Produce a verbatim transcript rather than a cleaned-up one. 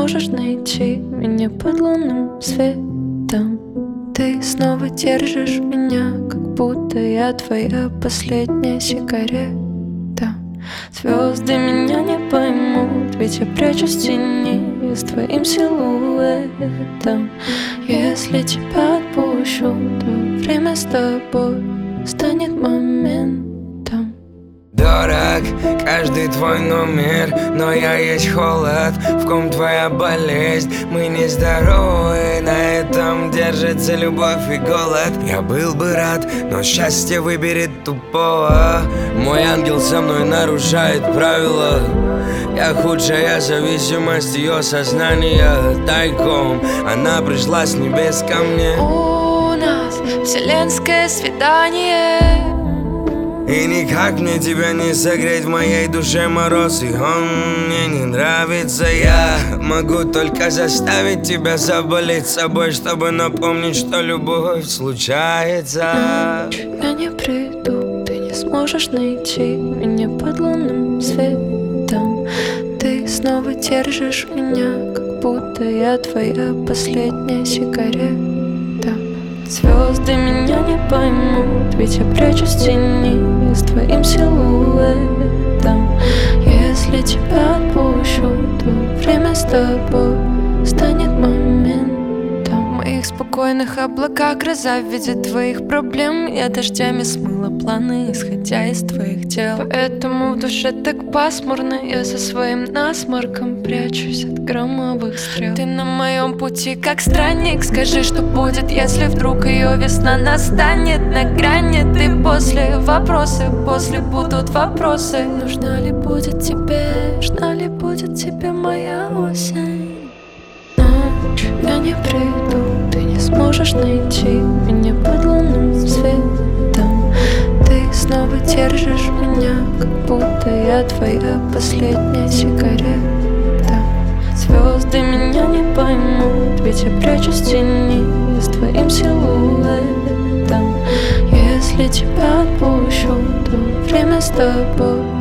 сможешь найти меня под лунным светом. Ты снова держишь меня, как будто я твоя последняя сигарета. Звезды меня не поймут, ведь я прячусь в тени с твоим силуэтом. Если тебя отпущу, то время с тобой станет моментом. Дорог каждый твой номер, но я есть холод, в ком твоя болезнь. Мы не здоровы, на этом держится любовь и голод. Я был бы рад, но счастье выберет тупого. Мой ангел со мной нарушает правила. Я худшая зависимость ее сознания. Тайком она пришла с небес ко мне. У нас вселенское свидание, и никак мне тебя не согреть, в моей душе мороз, и он мне не нравится. Я могу только заставить тебя заболеть собой, чтобы напомнить, что любовь случается. Я не приду, ты не сможешь найти меня под лунным светом. Ты снова держишь меня, как будто я твоя последняя сигарета. Звезды меня не поймут, ведь я прячусь в тени с твоим силуэтом. Если тебя отпущу, то время с тобой станет моментом. В моих спокойных облаках гроза в виде твоих проблем. Я дождями смыла планы, исходя из твоих тел. Поэтому в душе так пасмурно, я за своим насморком прячусь от громовых стрел. Ты на моем пути как странник, скажи, что будет, если вдруг ее весна настанет. На грани ты после, вопросы после будут вопросы. Нужна ли будет тебе, нужна ли будет тебе моя осень? Ночь, я не приду, ты не сможешь найти меня под лунным светом. Ты снова держишь меня, как будто я твоя последняя сигарета. Звезды меня не поймут, ведь я прячусь в тени с твоим силуэтом. Если тебя отпущу, то время с тобой